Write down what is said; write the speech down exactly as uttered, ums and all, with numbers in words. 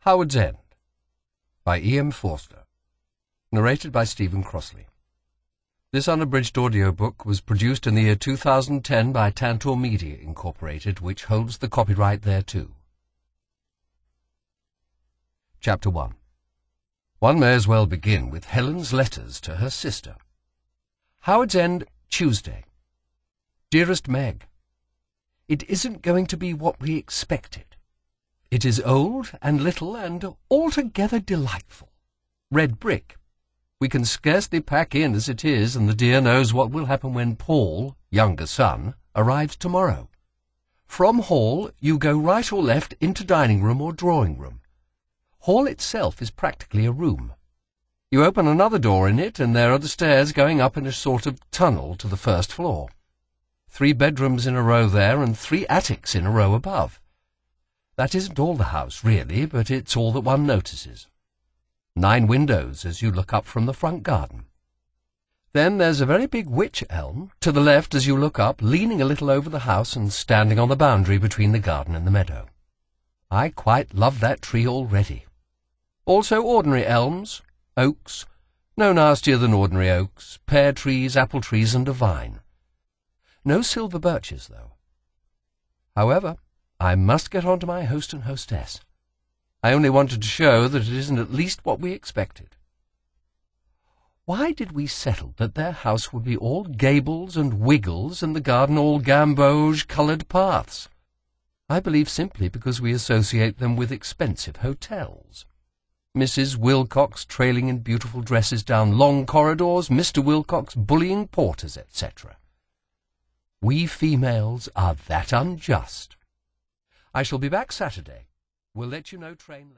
Howard's End by E. M. Forster. Narrated by Stephen Crossley. This unabridged audiobook was produced in the year two thousand ten by Tantor Media, Incorporated, which holds the copyright thereto. Chapter one. One may as well begin with Helen's letters to her sister. Howard's End, Tuesday. Dearest Meg, it isn't going to be what we expected. It is old and little and altogether delightful. Red brick. We can scarcely pack in as it is, and the dear knows what will happen when Paul, younger son, arrives tomorrow. From hall you go right or left into dining room or drawing room. Hall itself is practically a room. You open another door in it, and there are the stairs going up in a sort of tunnel to the first floor. Three bedrooms in a row there, and three attics in a row above. That isn't all the house, really, but it's all that one notices. Nine windows as you look up from the front garden. Then there's a very big wych elm, to the left as you look up, leaning a little over the house and standing on the boundary between the garden and the meadow. I quite love that tree already. Also ordinary elms, oaks, no nastier than ordinary oaks, pear trees, apple trees, and a vine. No silver birches, though. However, I must get on to my host and hostess. I only wanted to show that it isn't at least what we expected. Why did we settle that their house would be all gables and wiggles and the garden all gamboge-coloured paths? I believe simply because we associate them with expensive hotels. Missus Wilcox trailing in beautiful dresses down long corridors, Mister Wilcox bullying porters, et cetera. We females are that unjust. I shall be back Saturday. We'll let you know train later.